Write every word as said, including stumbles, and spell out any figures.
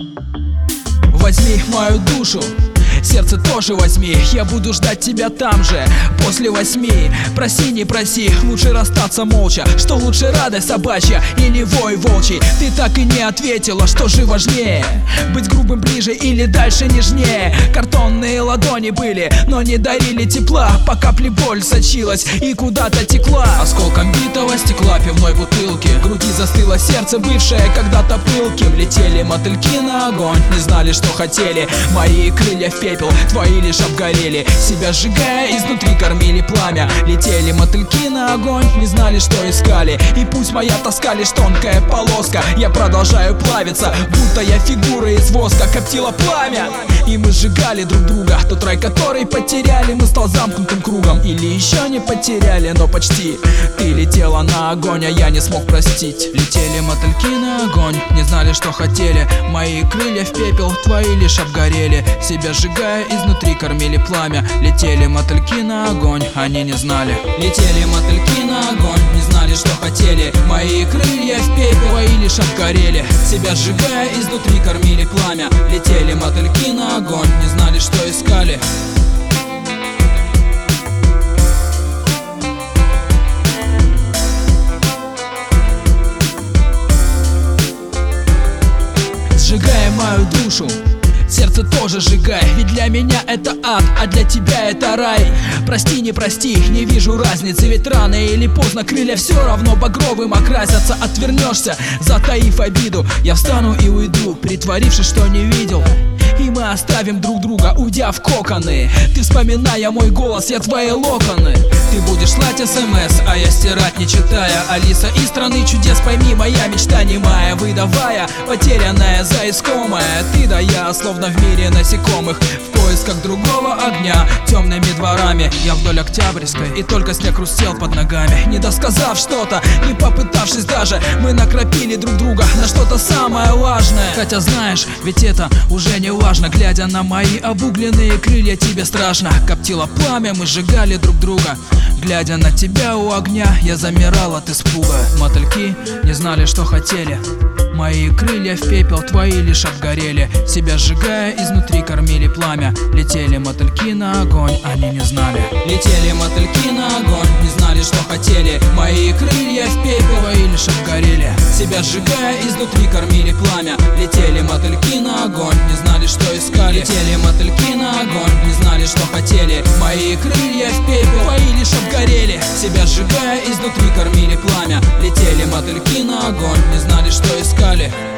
Возьми мою душу, сердце тоже возьми. Я буду ждать тебя там же, после восьми. Проси, не проси, лучше расстаться молча. Что лучше, радость собачья или вой волчий? Ты так и не ответила, что же важнее: быть грубым ближе или дальше нежнее? Картонные ладони были, но не дарили тепла. По капле боль сочилась и куда-то текла. Осколком битого стекла пивной бутылки в груди застыло сердце, бывшее когда-то пылким. Летели мотыльки на огонь, не знали, что хотели. Мои крылья в пепел, твои лишь обгорели. Себя сжигая, изнутри кормили пламя. Летели мотыльки на огонь, не знали, что искали. И пусть моя тоска лишь тонкая полоска, я продолжаю плавиться, будто я фигура из воска. Коптило пламя, и мы сжигали друг друга. Тот рай, который потеряли, мы стал замкнутым кругом. Или еще не потеряли, но почти. Ты летела на огонь, а я не смог простить. Летели мотыльки на огонь, не знали, что хотели. Мои крылья в пепел, твои лишь обгорели. Себя сжигая, изнутри кормили пламя. Летели мотыльки на огонь, они не знали. Летели мотыльки на огонь, не знали, что хотели. Мои крылья в пепел, твои лишь обгорели. Себя сжигая, изнутри кормили пламя. Летели мотыльки на огонь, не знали, что искали. Сжигая мою душу, сердце тоже сжигай, ведь для меня это ад, а для тебя это рай. Прости, не прости, не вижу разницы, ведь рано или поздно крылья все равно багровым окрасятся. Отвернешься, затаив обиду, я встану и уйду, притворившись, что не видел. И мы оставим друг друга, уйдя в коконы. Ты вспоминая мой голос, я твои локоны. Ты будешь слать смс, а я стирать не читая. Алиса из страны чудес, пойми, моя мечта немая. Выдавая потерянная за искомое. Ты да я, словно в мире насекомых, в поисках другого огня. Темными дворами я вдоль Октябрьской, и только снег хрустел под ногами. Не досказав что-то, не попытавшись даже, мы накропили друг друга на что-то самое важное. Хотя знаешь, ведь это уже не важно. Глядя на мои обугленные крылья, тебе страшно. Коптило пламя, мы сжигали друг друга. Глядя на тебя у огня, я замирал от испуга. Мотыльки не знали, что хотели. Мои крылья в пепел, твои лишь обгорели. Себя сжигая, изнутри кормили пламя. Летели мотыльки на огонь, они не знали. Летели мотыльки на огонь, не знали, что хотели. Мои крылья в пепел, твои лишь обгорели. Себя сжигая, изнутри кормили пламя. Летели мотыльки на огонь, не знали, что искали. Летели мотыльки на огонь, не знали, что хотели. Мои крылья в пепел, твои лишь обгорели. Себя сжигая, изнутри кормили пламя. Летели мотыльки на огонь, не знали, что искали.